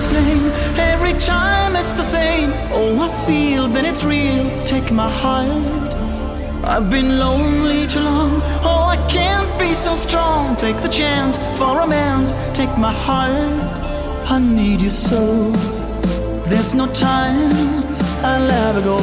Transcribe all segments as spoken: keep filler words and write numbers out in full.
explain. Every time it's the same. Oh, I feel that it's real. Take my heart. I've been lonely too long. Oh, I can't be so strong. Take the chance for romance. Take my heart. I need you so. There's no time. I'll never go.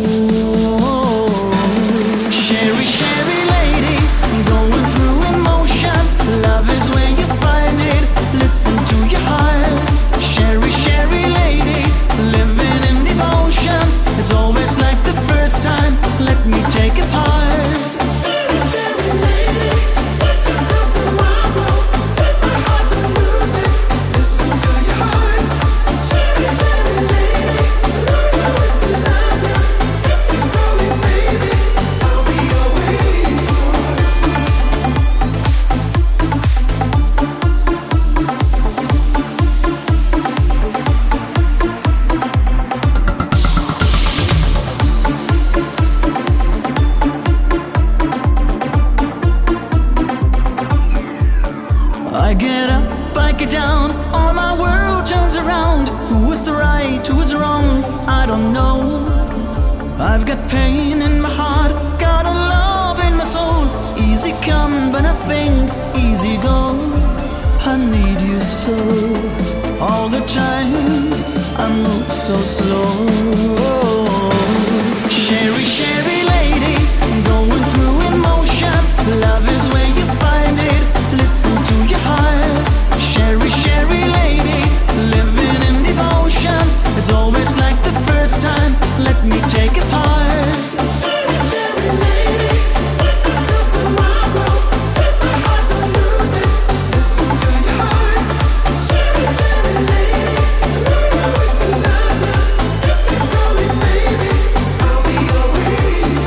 Sherry, Sherry lady, going through emotion. Love is where you find it. Listen to your heart. Sherry, Sherry lady, living in devotion. It's always like the first time. Let me take it part. Sherry, Sherry lady, there's no tomorrow. Take my heart, don't lose it. Listen to your heart. Sherry, Sherry lady, Lord, I wish to love you. If you call me baby, I'll be always I get up, I get down, all my world turns around. Who is right, who is wrong, I don't know. I've got pain in my heart, got a love in my soul. Easy come, but I think easy go. I need you so. All the times I move so slow. Sherry, Sherry lady, going through emotion. Love is where you find it. Listen to your heart. Sherry, Sherry lady, living in devotion. It's always like the first time. Let me take it part. Sherry, Sherry lady, there's no tomorrow. Take my heart, don't lose it. Listen to your heart. Sherry, Sherry lady, Lord, I wish to love you. If you call me baby, I'll be always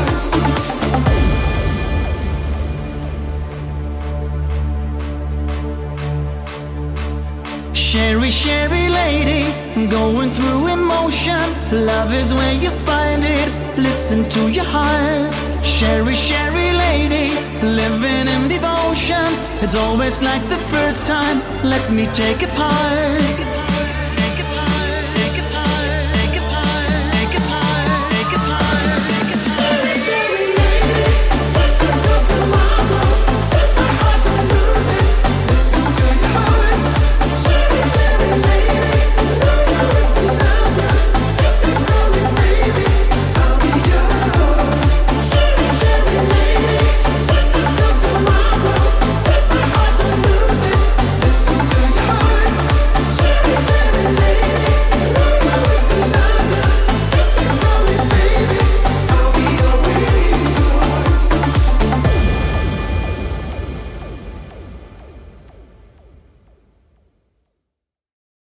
yours. Sherry, Sherry lady, going through emotion. Love is where you find it. Listen to your heart. Sherry, Sherry lady, living in devotion. It's always like the first time. Let me take it part.